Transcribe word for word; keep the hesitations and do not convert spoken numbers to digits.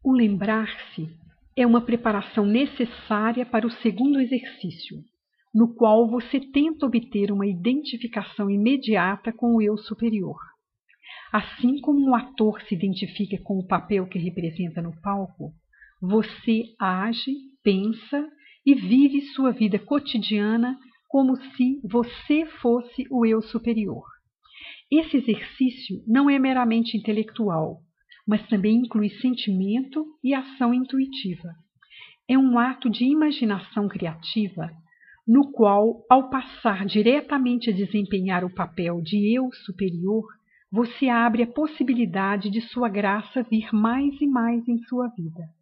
O lembrar-se é uma preparação necessária para o segundo exercício, no qual você tenta obter uma identificação imediata com o eu superior. Assim como um ator se identifica com o papel que representa no palco, você age, pensa e vive sua vida cotidiana como se você fosse o eu superior. Esse exercício não é meramente intelectual, mas também inclui sentimento e ação intuitiva. É um ato de imaginação criativa, no qual, ao passar diretamente a desempenhar o papel de eu superior, você abre a possibilidade de sua graça vir mais e mais em sua vida.